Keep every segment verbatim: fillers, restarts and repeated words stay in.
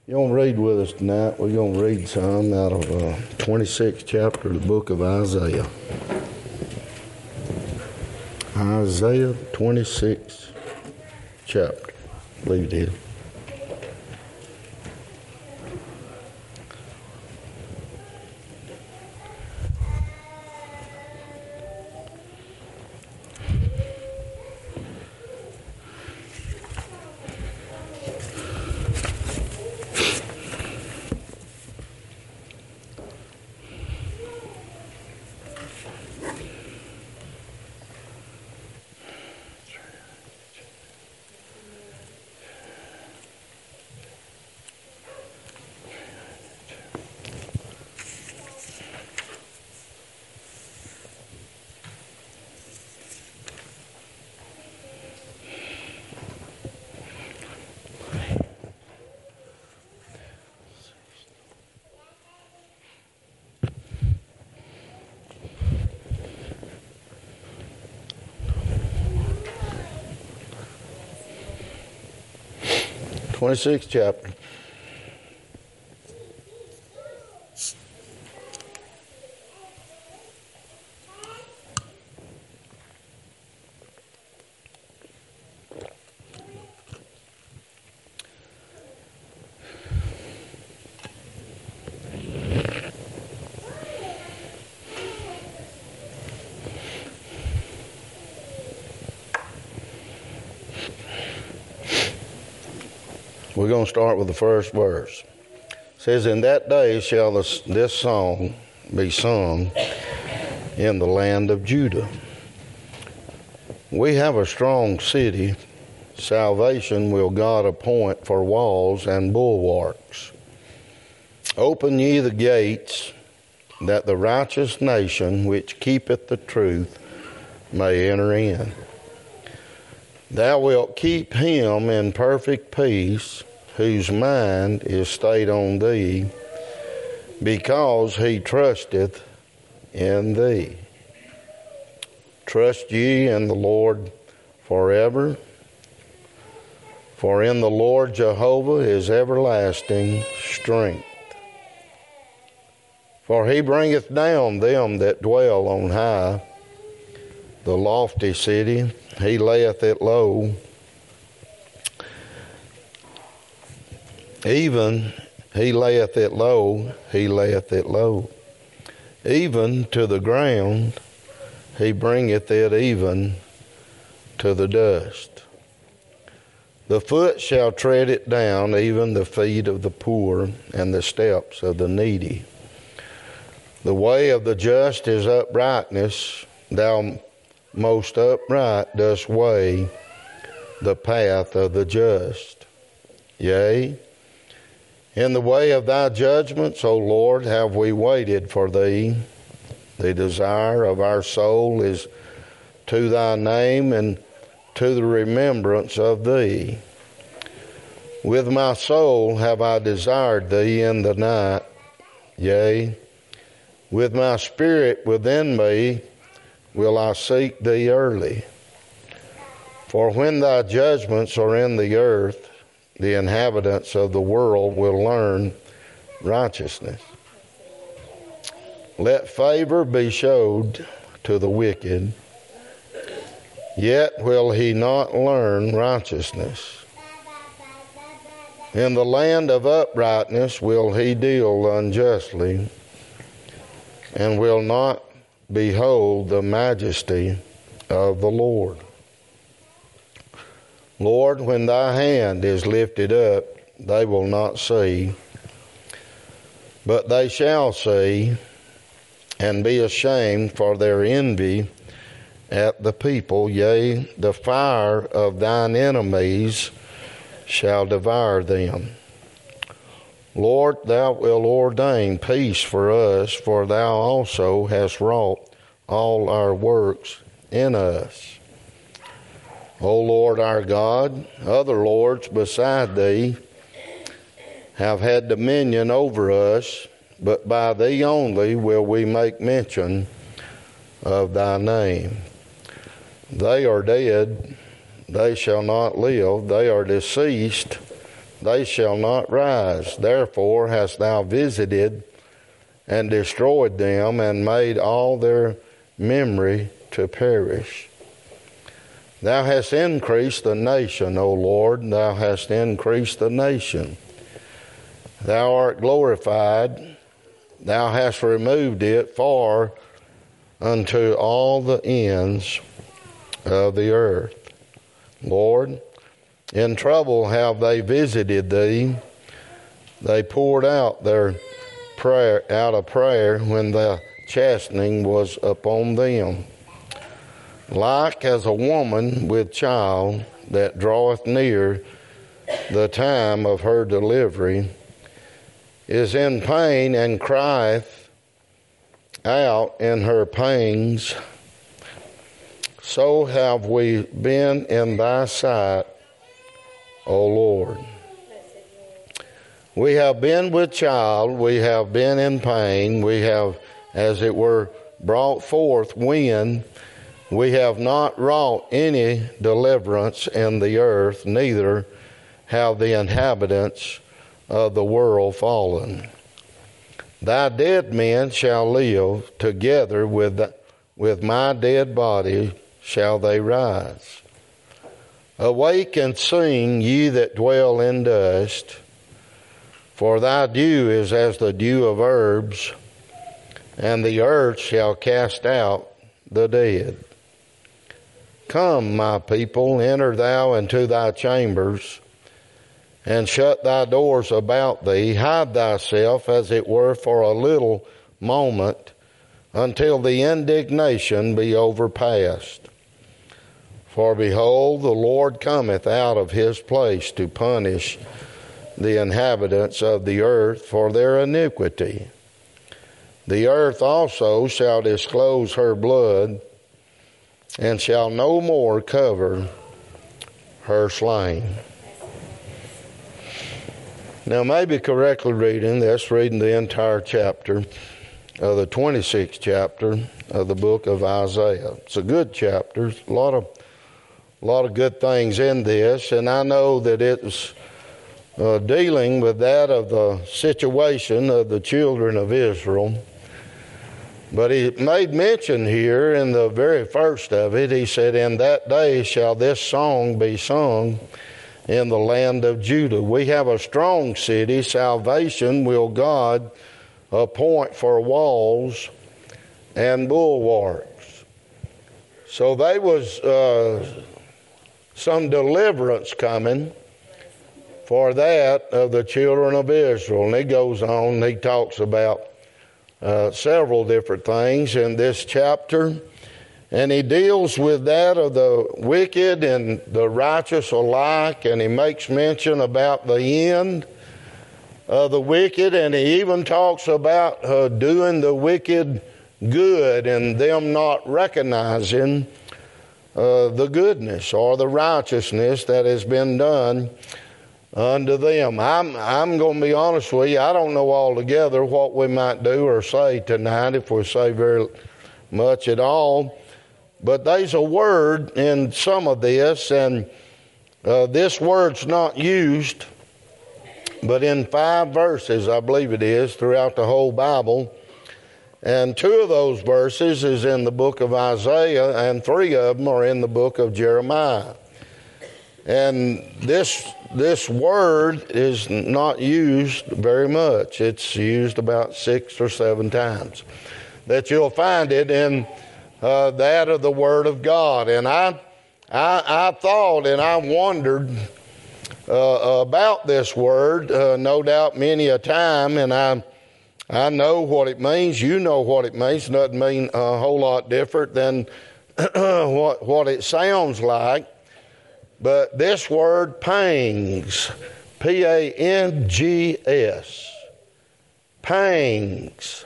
You want to read with us tonight? We're going to read some out of uh, twenty-sixth chapter of the book of Isaiah. Isaiah, twenty-sixth chapter. I believe it is. twenty-sixth chapter. We're going to start with the first verse. It says, "In that day shall this, this song be sung in the land of Judah. We have a strong city. Salvation will God appoint for walls and bulwarks. Open ye the gates, that the righteous nation which keepeth the truth may enter in. Thou wilt keep him in perfect peace, whose mind is stayed on thee, because he trusteth in thee. Trust ye in the Lord forever, for in the Lord Jehovah is everlasting strength. For he bringeth down them that dwell on high, the lofty city, he layeth it low. Even he layeth it low, he layeth it low. Even to the ground, he bringeth it even to the dust. The foot shall tread it down, even the feet of the poor and the steps of the needy. The way of the just is uprightness. Thou most upright dost weigh the path of the just. Yea, in the way of thy judgments, O Lord, have we waited for thee. The desire of our soul is to thy name and to the remembrance of thee. With my soul have I desired thee in the night. Yea, with my spirit within me will I seek thee early. For when thy judgments are in the earth, the inhabitants of the world will learn righteousness. Let favor be showed to the wicked, yet will he not learn righteousness. In the land of uprightness will he deal unjustly, and will not behold the majesty of the Lord. Lord, when thy hand is lifted up, they will not see, but they shall see, and be ashamed for their envy at the people. Yea, the fire of thine enemies shall devour them. Lord, thou wilt ordain peace for us, for thou also hast wrought all our works in us. O Lord our God, other lords beside thee have had dominion over us, but by thee only will we make mention of thy name. They are dead, they shall not live. They are deceased, they shall not rise. Therefore hast thou visited and destroyed them, and made all their memory to perish. Thou hast increased the nation, O Lord, thou hast increased the nation. Thou art glorified, thou hast removed it far unto all the ends of the earth. Lord, in trouble have they visited thee. They poured out their prayer out of prayer when the chastening was upon them. Like as a woman with child that draweth near the time of her delivery, is in pain and crieth out in her pangs, so have we been in thy sight, O Lord. We have been with child, we have been in pain, we have, as it were, brought forth wind. We have not wrought any deliverance in the earth, neither have the inhabitants of the world fallen. Thy dead men shall live, together with, the, with my dead body shall they rise. Awake and sing, ye that dwell in dust, for thy dew is as the dew of herbs, and the earth shall cast out the dead. Come, my people, enter thou into thy chambers, and shut thy doors about thee. Hide thyself, as it were, for a little moment, until the indignation be overpast. For behold, the Lord cometh out of his place to punish the inhabitants of the earth for their iniquity. The earth also shall disclose her blood, and shall no more cover her slain. Now, maybe correctly reading, that's reading the entire chapter of the twenty-sixth chapter of the book of Isaiah. It's a good chapter. There's a lot of, a lot of good things in this, and I know that it's uh, dealing with that of the situation of the children of Israel. But he made mention here in the very first of it, he said, in that day shall this song be sung in the land of Judah. We have a strong city. Salvation will God appoint for walls and bulwarks. So there was uh, some deliverance coming for that of the children of Israel. And he goes on, and he talks about uh, several different things in this chapter. And he deals with that of the wicked and the righteous alike, and he makes mention about the end of the wicked, and he even talks about uh, doing the wicked good and them not recognizing uh, the goodness or the righteousness that has been done unto them. I'm, I'm going to be honest with you, I don't know altogether what we might do or say tonight, if we say very much at all. But there's a word in some of this, and uh, this word's not used, but in five verses, I believe it is, throughout the whole Bible. And two of those verses is in the book of Isaiah, and three of them are in the book of Jeremiah. And this this word is not used very much. It's used about six or seven times. That you'll find it in Uh, that of the Word of God. And I, I, I thought and I wondered uh, about this word, uh, no doubt many a time, and I, I know what it means. You know what it means. It doesn't mean a whole lot different than what, what it sounds like. But this word, pangs, P A N G S, pangs.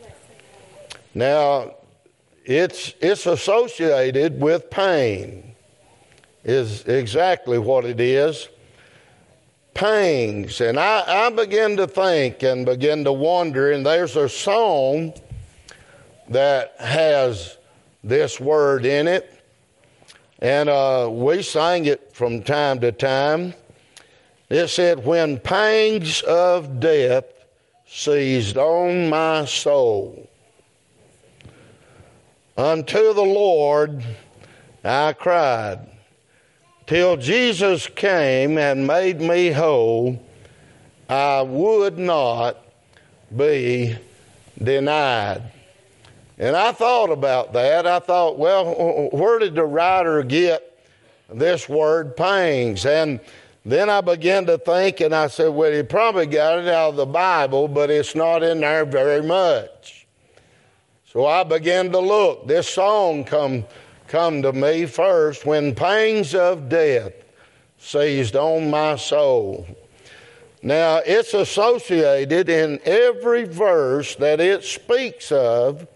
Now, It's it's associated with pain, is exactly what it is. Pangs. And I, I begin to think and begin to wonder, and there's a song that has this word in it. And uh, we sang it from time to time. It said, when pangs of death seized on my soul, unto the Lord I cried, till Jesus came and made me whole. I would not be denied. And I thought about that. I thought, well, where did the writer get this word pangs? And then I began to think, and I said, well, he probably got it out of the Bible, but it's not in there very much. So I began to look. This song come, come to me first, when pangs of death seized on my soul. Now, it's associated in every verse that it speaks of.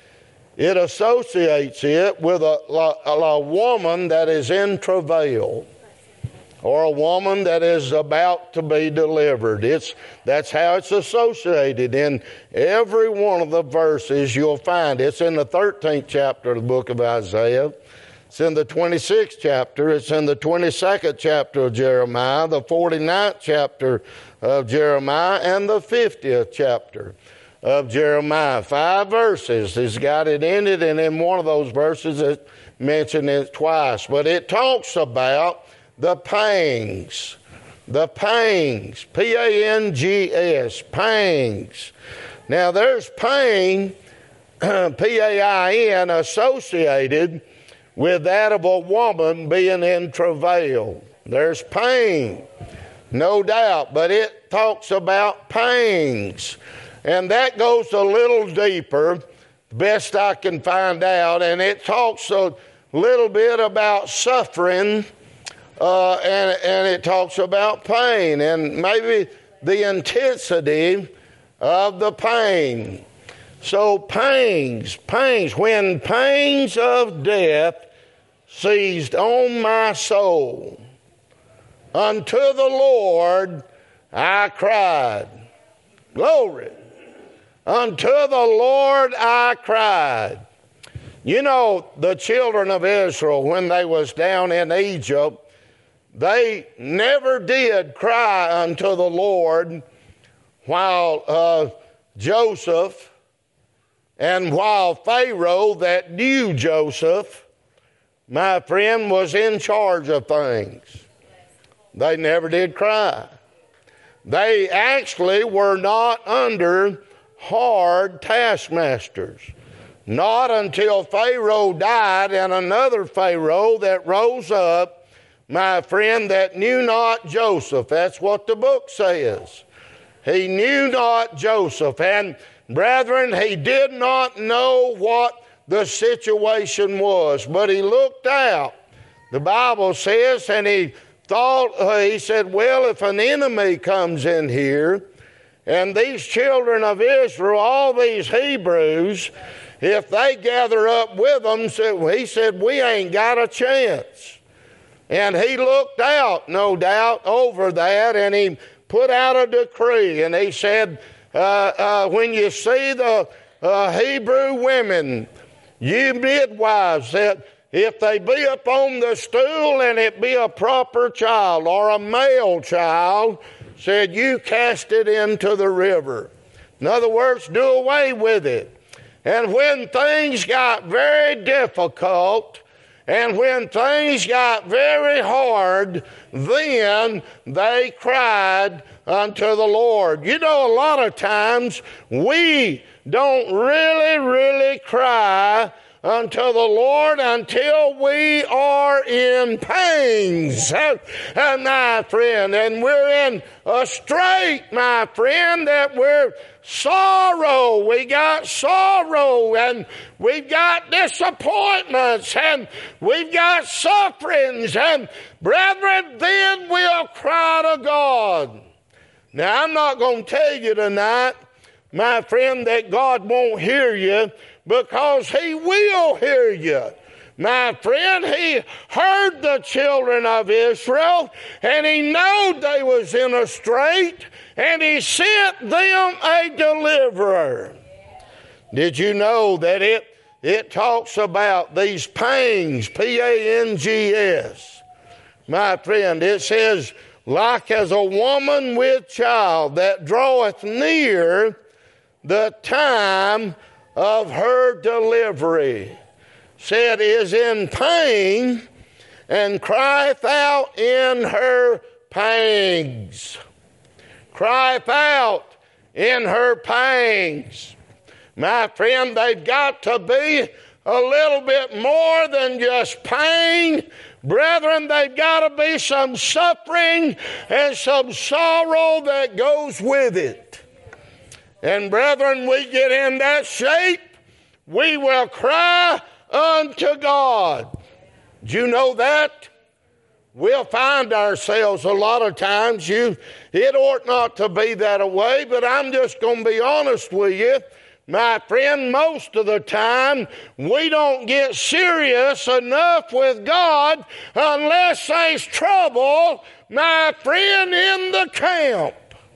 It associates it with a, a, a woman that is in travail, or a woman that is about to be delivered. It's, that's how it's associated in every one of the verses you'll find. It's in the thirteenth chapter of the book of Isaiah. It's in the twenty-sixth chapter. It's in the twenty-second chapter of Jeremiah, the forty-ninth chapter of Jeremiah, and the fiftieth chapter of Jeremiah. Five verses. It's got it in it, and in one of those verses it mentioned it twice. But it talks about the pangs. The pangs. P A N G S. Pangs. Now there's pain, P A I N, associated with that of a woman being in travail. There's pain, no doubt, but it talks about pangs. And that goes a little deeper, best I can find out, and it talks a little bit about suffering, uh, and, and it talks about pain, and maybe the intensity of the pain. So pangs, pangs, when pangs of death seized on my soul, unto the Lord I cried. Glory. Unto the Lord I cried. You know, the children of Israel, when they was down in Egypt, they never did cry unto the Lord while uh, Joseph and while Pharaoh that knew Joseph, my friend, was in charge of things. They never did cry. They actually were not under hard taskmasters. Not until Pharaoh died and another Pharaoh that rose up, my friend, that knew not Joseph. That's what the book says. He knew not Joseph. And brethren, he did not know what the situation was, but he looked out. The Bible says, and he thought, uh, he said, well, if an enemy comes in here, and these children of Israel, all these Hebrews, if they gather up with them, so he said, we ain't got a chance. And he looked out, no doubt, over that, and he put out a decree, and he said, uh, uh, when you see the uh, Hebrew women, you midwives, that if they be upon the stool and it be a proper child or a male child, said you cast it into the river. In other words, do away with it. And when things got very difficult and when things got very hard, then they cried unto the Lord. You know, a lot of times we don't really, really cry unto the Lord until we are in pangs, uh, my friend, and we're in a strait, my friend, that we're sorrow. We got sorrow, and we've got disappointments, and we've got sufferings, and brethren, then we'll cry to God. Now, I'm not going to tell you tonight, my friend, that God won't hear you, because he will hear you. My friend, he heard the children of Israel, and he knowed they was in a strait, and he sent them a deliverer. Did you know that it, it talks about these pangs, P A N G S? My friend, it says, like as a woman with child that draweth near the time of her delivery, said is in pain and crieth out in her pangs. Crieth out in her pangs. My friend, they've got to be a little bit more than just pain. Brethren, they've got to be some suffering and some sorrow that goes with it. And brethren, we get in that shape, we will cry unto God. Do you know that? We'll find ourselves a lot of times, you, it ought not to be that way, but I'm just going to be honest with you. My friend, most of the time, we don't get serious enough with God unless there's trouble, my friend, in the camp.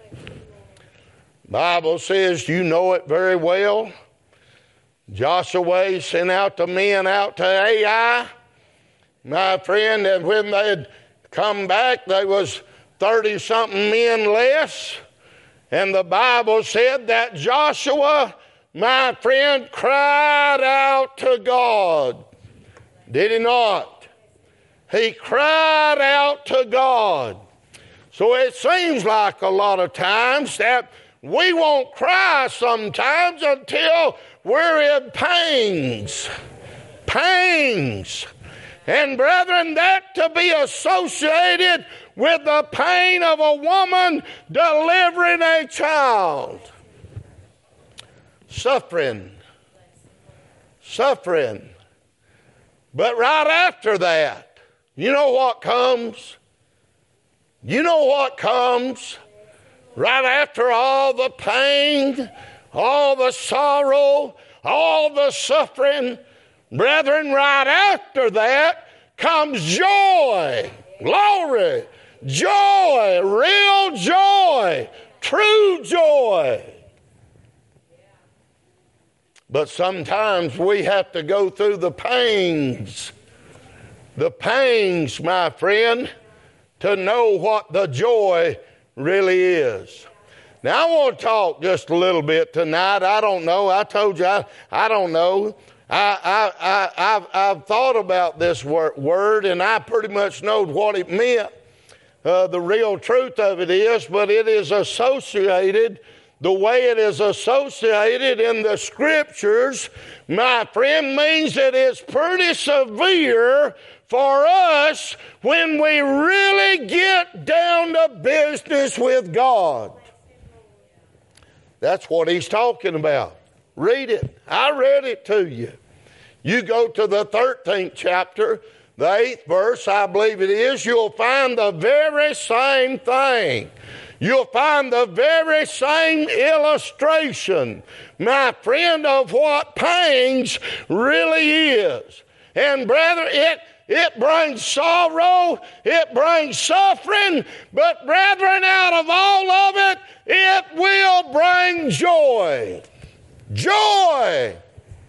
Bible says, you know it very well. Joshua sent out the men out to Ai. My friend, and when they had come back, there was thirty-something men less. And the Bible said that Joshua, my friend, cried out to God. Did he not? He cried out to God. So it seems like a lot of times that we won't cry sometimes until we're in pangs. Pangs. And brethren, that to be associated with the pain of a woman delivering a child. Suffering. Suffering. But right after that, you know what comes? You know what comes? Right after all the pain, all the sorrow, all the suffering, brethren, right after that comes joy, glory, joy, real joy, true joy. But sometimes we have to go through the pains, the pains, my friend, to know what the joy really is. Now I want to talk just a little bit tonight. I don't know. I told you I, I don't know. I, I, I, I've, I've thought about this word, and I pretty much know what it meant. Uh, the real truth of it is, but it is associated, the way it is associated in the Scriptures, my friend, means that it's pretty severe for us when we really get down to business with God. That's what he's talking about. Read it. I read it to you. You go to the thirteenth chapter, the eighth verse, I believe it is, you'll find the very same thing. You'll find the very same illustration, my friend, of what pangs really is. And brethren, it It brings sorrow, it brings suffering, but brethren, out of all of it, it will bring joy. Joy.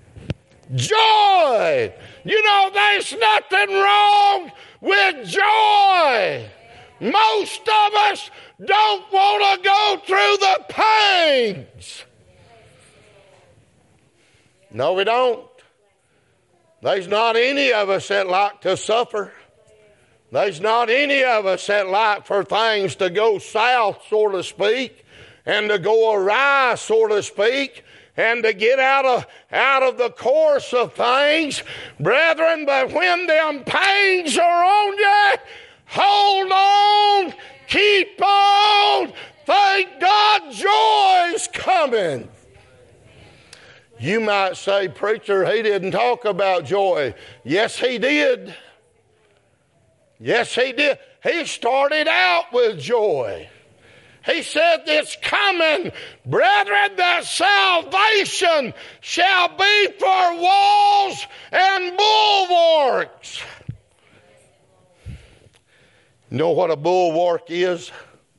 Joy. You know, there's nothing wrong with joy. Most of us don't want to go through the pains. No, we don't. There's not any of us that like to suffer. There's not any of us that like for things to go south, so to speak, and to go awry, so to speak, and to get out of, out of the course of things. Brethren, but when them pains are on you, hold on, keep on, thank God joy's coming. You might say, preacher, he didn't talk about joy. Yes, he did. Yes, he did. He started out with joy. He said, it's coming, brethren, that salvation shall be for walls and bulwarks. You know what a bulwark is?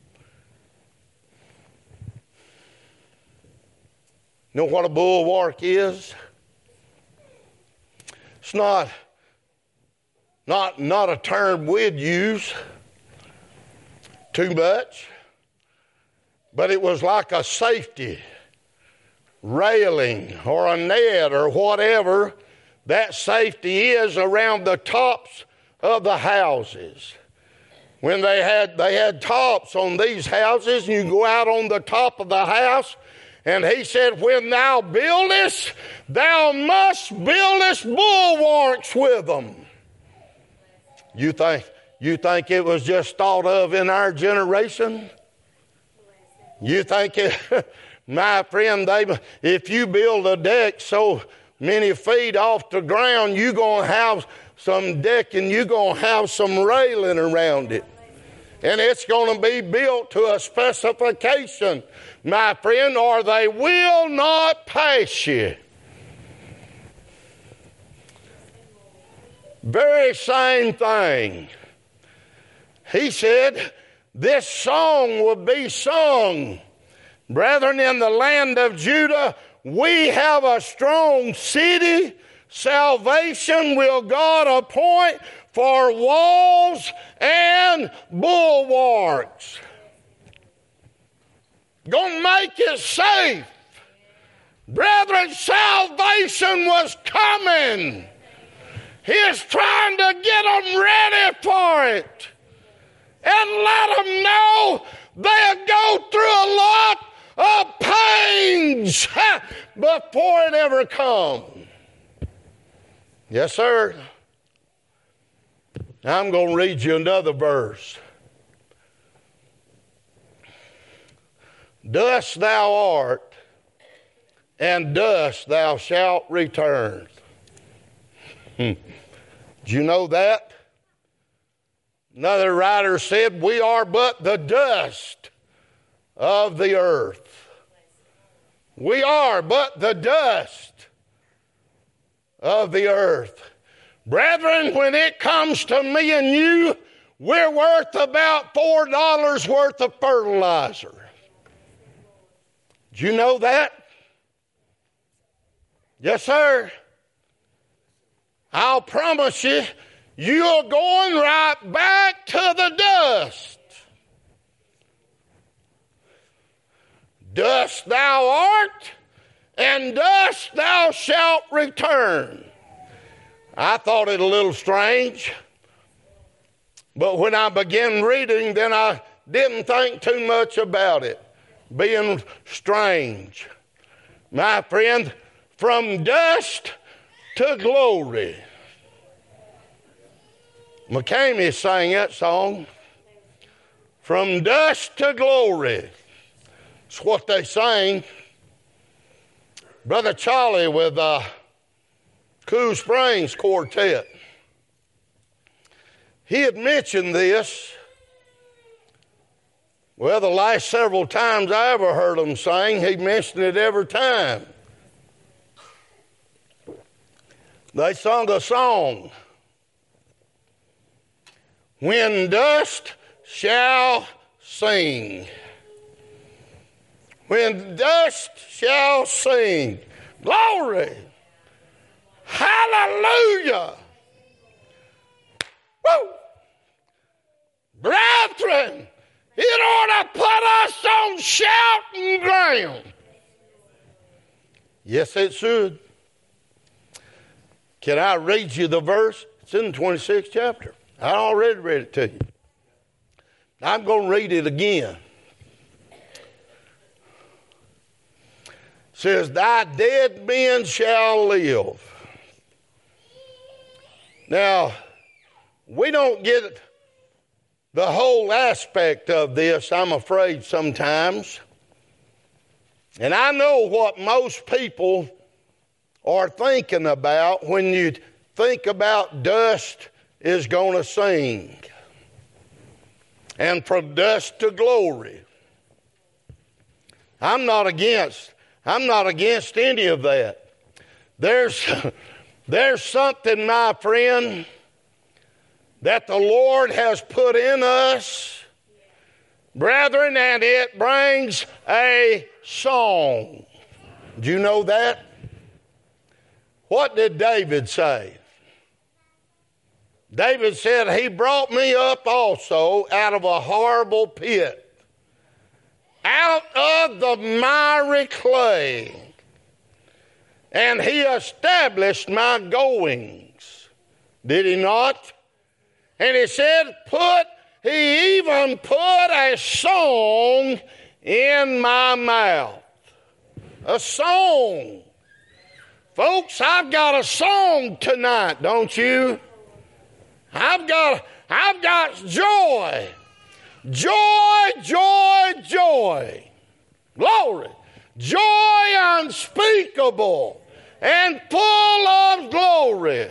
You know what a bulwark is? It's not, not, not a term we'd use too much, but it was like a safety railing or a net or whatever that safety is around the tops of the houses. When they had they had tops on these houses, and you go out on the top of the house, and he said, when thou buildest, thou must buildest bulwarks with them. You think you think it was just thought of in our generation? You think it, my friend, they, if you build a deck so many feet off the ground, you're going to have some decking, you're going to have some railing around it. And it's going to be built to a specification, my friend, or they will not pass you. Very same thing. He said, this song will be sung. Brethren, in the land of Judah, we have a strong city. Salvation will God appoint for walls and bulwarks. Gonna make it safe. Brethren, salvation was coming. He's trying to get them ready for it. And let them know they'll go through a lot of pains before it ever comes. Yes, sir. I'm going to read you another verse. Dust thou art, and dust thou shalt return. Hmm. Did you know that? Another writer said, we are but the dust of the earth. We are but the dust of the earth. Brethren, when it comes to me and you, we're worth about four dollars worth of fertilizer. Did you know that? Yes, sir. I'll promise you, you're going right back to the dust. Dust thou art, and dust thou shalt return. I thought it a little strange, but when I began reading, then I didn't think too much about it being strange. My friend, from dust to glory. McCamey sang that song. From dust to glory. It's what they sang. Brother Charlie with uh, Cool Springs Quartet. He had mentioned this. Well, the last several times I ever heard him sing, he mentioned it every time. They sung a song. When dust shall sing. When dust shall sing. Glory. Hallelujah. Woo. Brethren, it ought to put us on shouting ground. Yes, it should. Can I read you the verse? It's in the twenty-sixth chapter. I already read it to you. I'm going to read it again. It says, thy dead men shall live. Now, we don't get the whole aspect of this, I'm afraid, sometimes. And I know what most people are thinking about when you think about dust is going to sing. And from dust to glory. I'm not against, I'm not against any of that. There's, there's something, my friend, that the Lord has put in us, brethren, and it brings a song. Do you know that? What did David say? David said, he brought me up also out of a horrible pit, out of the miry clay, and he established my goings. Did he not? And he said, put, he even put a song in my mouth. A song. Folks, I've got a song tonight, don't you? I've got, I've got joy. Joy, joy, joy. Glory. Joy unspeakable and full of glory.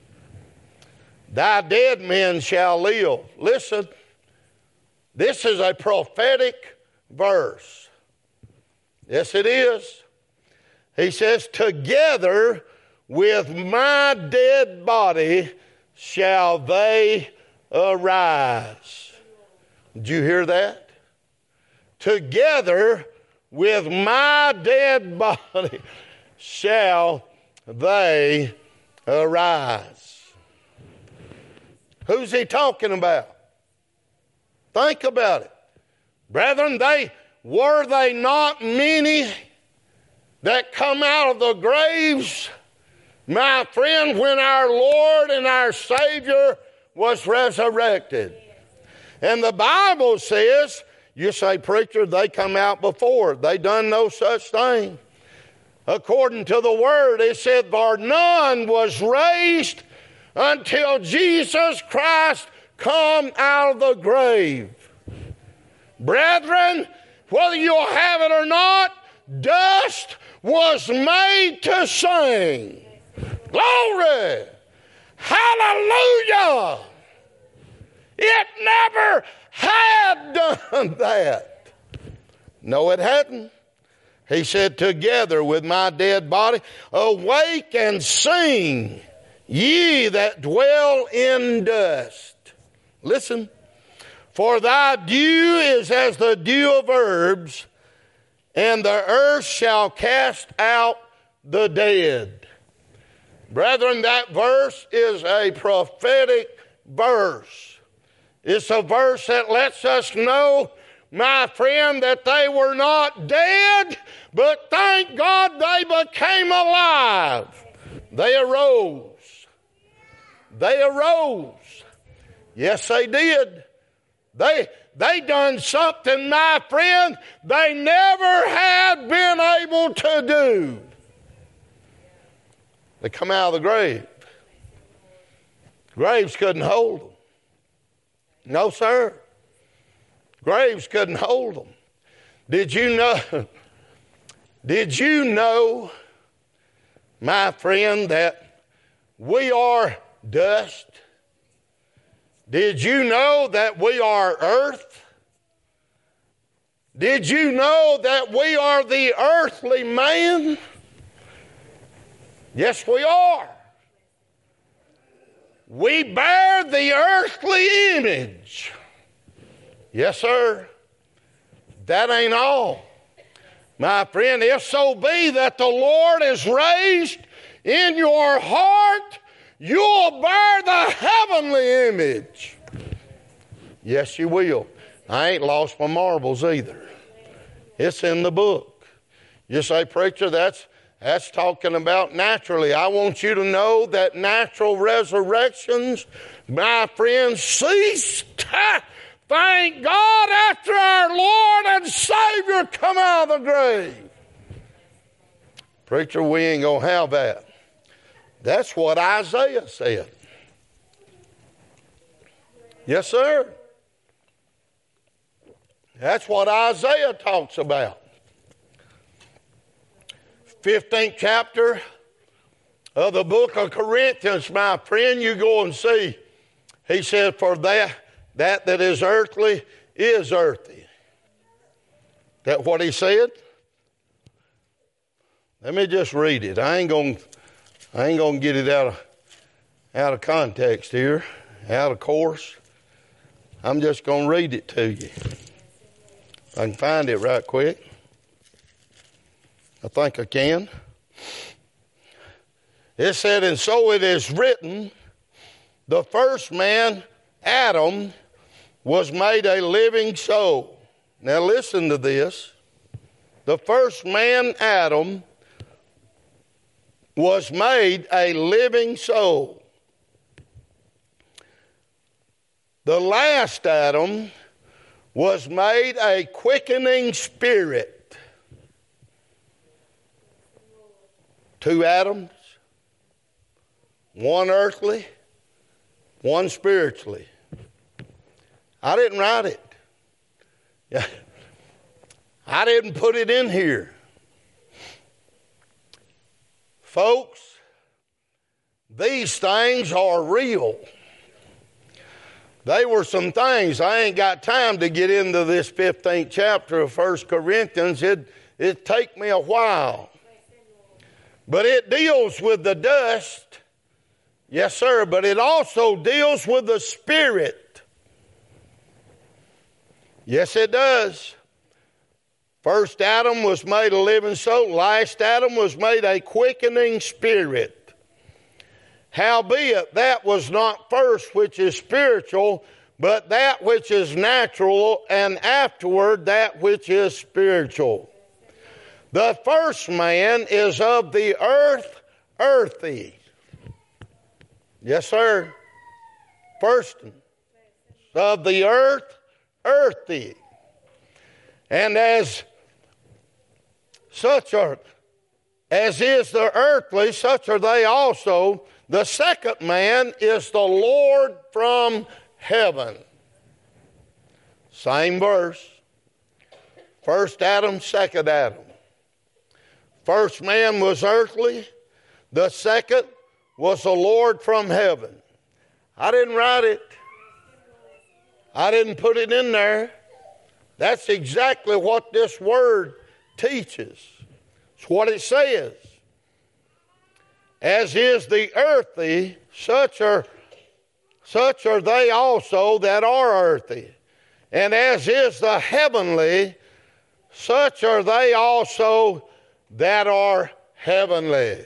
Thy dead men shall live. Listen, this is a prophetic verse. Yes, it is. He says, together with my dead body shall they arise. Did you hear that? Together with my dead body shall they arise. Who's he talking about? Think about it. Brethren, they were they not many that come out of the graves, my friend, when our Lord and our Savior was resurrected? And the Bible says, you say, preacher, they come out before. They done no such thing. According to the Word, it said, for none was raised until Jesus Christ come out of the grave. Brethren, whether you'll have it or not, dust was made to sing. Glory! Hallelujah! It never had done that. No, it hadn't. He said, together with my dead body, awake and sing, ye that dwell in dust. Listen. For thy dew is as the dew of herbs, and the earth shall cast out the dead. Brethren, that verse is a prophetic verse. It's a verse that lets us know, my friend, that they were not dead, but thank God they became alive. They arose. They arose. Yes, they did. They, they done something, my friend, they never had been able to do. They come out of the grave. Graves couldn't hold them. No, sir. Graves couldn't hold them. Did you know, did you know, my friend, that we are dust? Did you know that we are earth? Did you know that we are the earthly man? Yes, we are. We bear the earthly image. Yes, sir. That ain't all. My friend, if so be that the Lord is raised in your heart, you'll bear the heavenly image. Yes, you will. I ain't lost my marbles either. It's in the book. You say, preacher, that's that's talking about naturally. I want you to know that natural resurrections, my friends, ceased. Thank God after our Lord and Savior come out of the grave. Preacher, we ain't going to have that. That's what Isaiah said. Yes, sir. That's what Isaiah talks about. fifteenth chapter of the book of Corinthians, my friend, you go and see. He said, for that that that is earthly is earthy. That what he said? Let me just read it. I ain't gonna I ain't gonna get it out of out of context here, out of course. I'm just gonna read it to you. I can find it right quick. I think I can. It said, and so it is written, The first man, Adam, was made a living soul. Now listen to this. The first man, Adam, was made a living soul. The last Adam was made a quickening spirit. Two Adams, one earthly, one spiritually. I didn't write it. I didn't put it in here. Folks, these things are real. They were some things. I ain't got time to get into this fifteenth chapter of First Corinthians. It, it'd take me a while. But it deals with the dust. Yes, sir. But it also deals with the spirit. Yes, it does. First Adam was made a living soul. Last Adam was made a quickening spirit. Howbeit, that was not first which is spiritual, but that which is natural, and afterward that which is spiritual. The first man is of the earth, earthy. Yes, sir. First of the earth, earthy. And as such are, as is the earthly, such are they also. The second man is the Lord from heaven. Same verse. First Adam, second Adam. First man was earthly. The second was the Lord from heaven. I didn't write it. I didn't put it in there. That's exactly what this word teaches. It's what it says. As is the earthy, such are, such are they also that are earthy. And as is the heavenly, such are they also that are heavenly.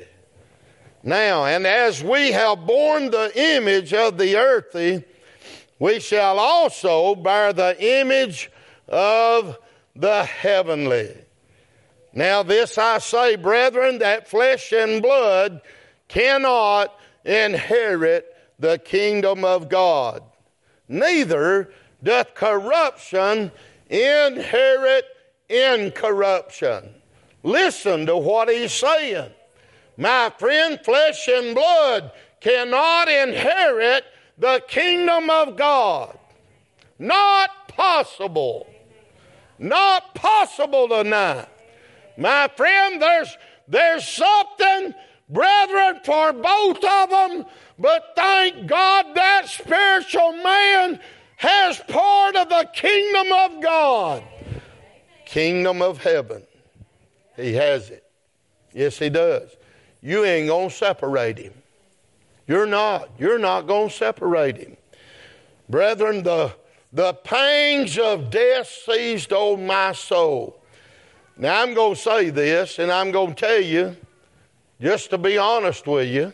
Now, and as we have borne the image of the earthy, we shall also bear the image of the heavenly. Now this I say, brethren, that flesh and blood cannot inherit the kingdom of God. Neither doth corruption inherit incorruption. Listen to what he's saying. My friend, flesh and blood cannot inherit the kingdom of God. Not possible. Not possible tonight. My friend, there's, there's something, brethren, for both of them, but thank God that spiritual man has part of the kingdom of God. Kingdom of heaven. He has it. Yes, he does. You ain't going to separate him. You're not. You're not going to separate him. Brethren, the, the pangs of death seized on my soul. Now, I'm going to say this, and I'm going to tell you, just to be honest with you,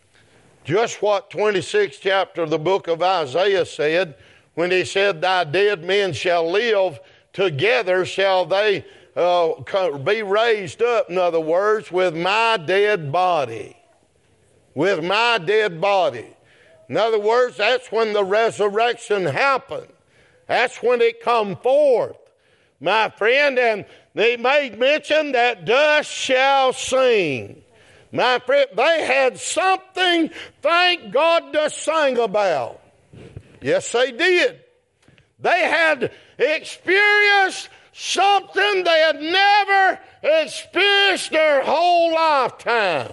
just what twenty-sixth chapter of the book of Isaiah said, when he said, thy dead men shall live, together shall they uh, be raised up, in other words, with my dead body. With my dead body. In other words, that's when the resurrection happened. That's when it come forth, my friend. And they made mention that dust shall sing. My friend, they had something, thank God, to sing about. Yes, they did. They had experienced something they had never experienced their whole lifetime.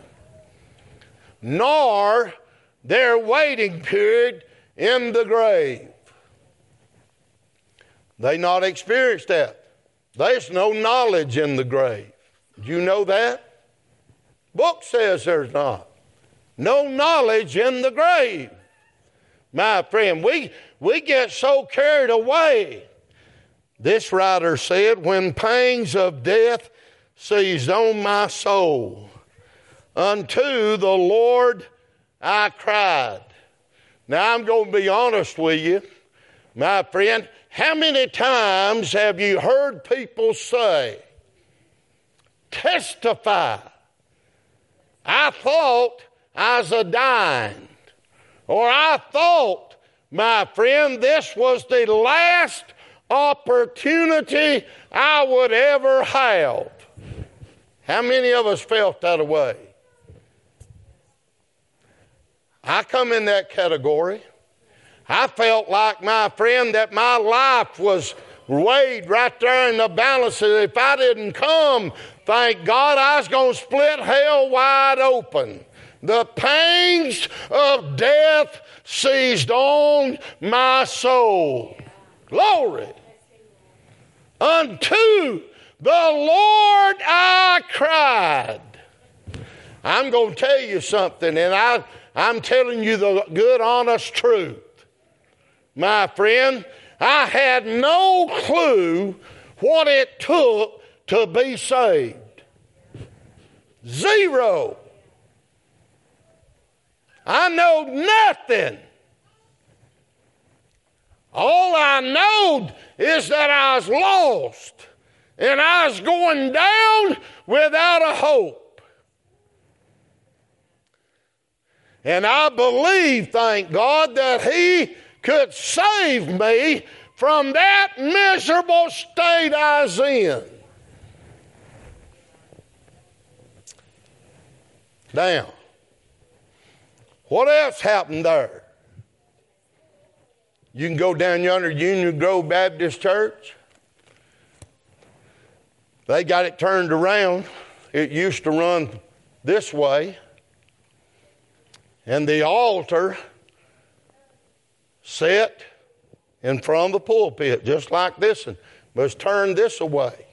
Nor their waiting period in the grave. They not experienced that. There's no knowledge in the grave. Do you know that? Book says there's not. No knowledge in the grave. My friend, we, we get so carried away. This writer said, when pangs of death seized on my soul, unto the Lord I cried. Now, I'm going to be honest with you, my friend. How many times have you heard people say, testify, I thought I was a dying, or I thought, my friend, this was the last opportunity I would ever have. How many of us felt that way? I come in that category. I felt like, my friend, that my life was weighed right there in the balance. If I didn't come, thank God, I was going to split hell wide open. The pangs of death seized on my soul. Glory. Unto the Lord I cried. I'm going to tell you something, and I, I'm telling you the good, honest truth. My friend, I had no clue what it took to be saved. Zero. I know nothing. All I know is that I was lost and I was going down without a hope. And I believe, thank God, that He could save me from that miserable state I was in. Now, what else happened there? You can go down yonder to Union Grove Baptist Church. They got it turned around. It used to run this way. And the altar set in front of the pulpit, just like this one, was turned this way.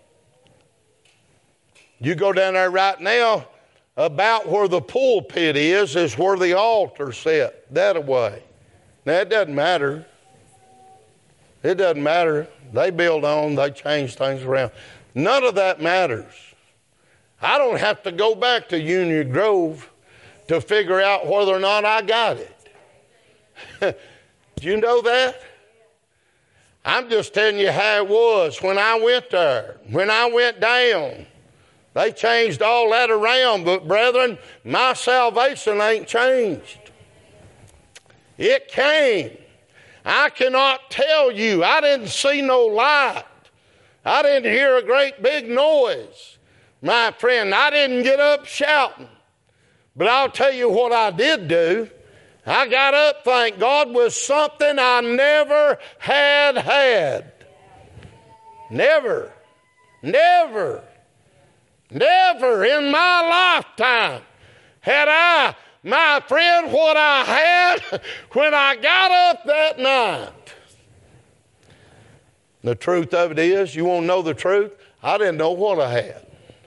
You go down there right now, about where the pulpit is, is where the altar set, that way. Now, it doesn't matter. It doesn't matter. They build on, they change things around. None of that matters. I don't have to go back to Union Grove to figure out whether or not I got it. Do you know that? I'm just telling you how it was when I went there, when I went down. They changed all that around, but brethren, my salvation ain't changed. It came. I cannot tell you. I didn't see no light. I didn't hear a great big noise. My friend, I didn't get up shouting. But I'll tell you what I did do. I got up, thank God, with something I never had had. Never. Never. Never in my lifetime had I, my friend, what I had when I got up that night. The truth of it is, you want to know the truth? I didn't know what I had.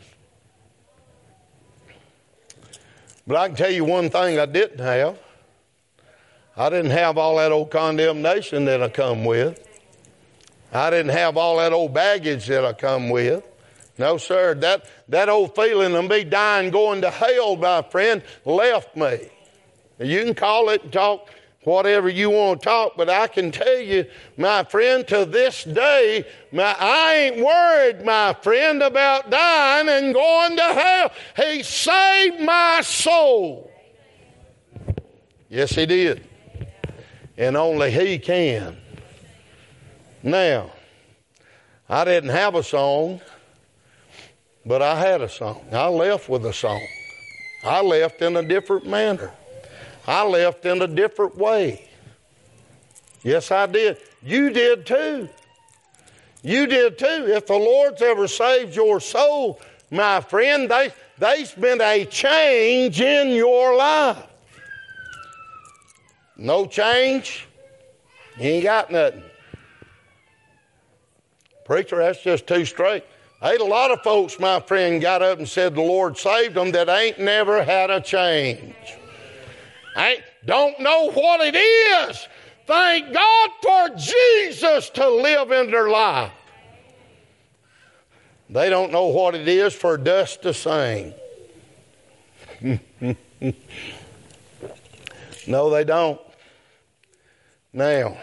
But I can tell you one thing I didn't have. I didn't have all that old condemnation that I come with. I didn't have all that old baggage that I come with. No, sir. That, that old feeling of me dying, going to hell, my friend, left me. You can call it and talk whatever you want to talk, but I can tell you, my friend, to this day, my, I ain't worried, my friend, about dying and going to hell. He saved my soul. Yes, He did. And only He can. Now, I didn't have a song, but I had a song. I left with a song. I left in a different manner. I left in a different way. Yes, I did. You did too. You did too. If the Lord's ever saved your soul, my friend, they, there's been a change in your life. No change, you ain't got nothing. Preacher, that's just too straight. Ain't a lot of folks, my friend, got up and said the Lord saved them that ain't never had a change. Ain't, don't know what it is. Thank God for Jesus to live in their life. They don't know what it is for dust to sing. No, they don't. Now,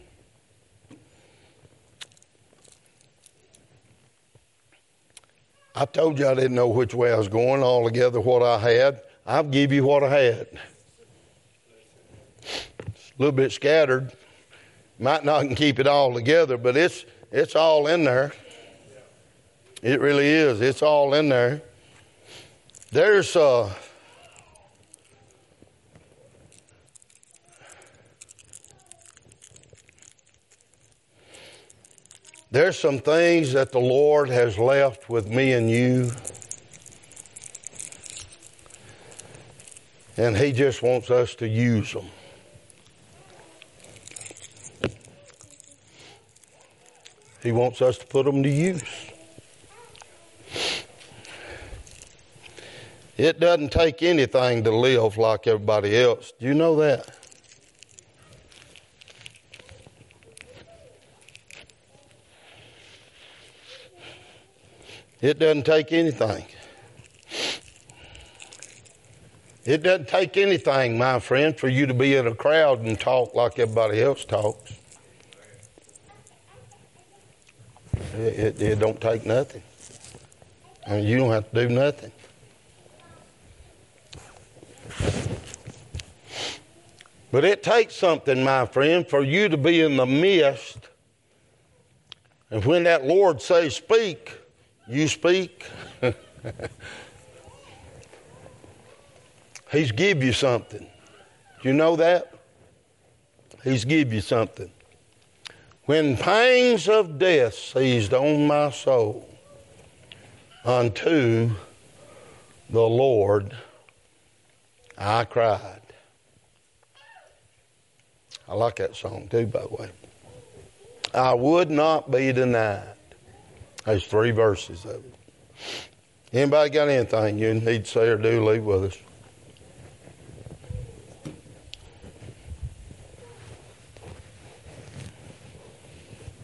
I told you I didn't know which way I was going, altogether what I had. I'll give you what I had. It's a little bit scattered. Might not can keep it all together, but it's it's all in there. It really is. It's all in there. There's uh There's some things that the Lord has left with me and you. And He just wants us to use them. He wants us to put them to use. It doesn't take anything to live like everybody else. Do you know that? It doesn't take anything. It doesn't take anything, my friend, for you to be in a crowd and talk like everybody else talks. It, it, it don't take nothing. I mean, you don't have to do nothing. But it takes something, my friend, for you to be in the midst. And when that Lord says speak, you speak. He's give you something. You know that? He's give you something. When pangs of death seized on my soul, unto the Lord I cried. I like that song too, by the way. I would not be denied. There's three verses of it. Anybody got anything you need to say or do, leave with us.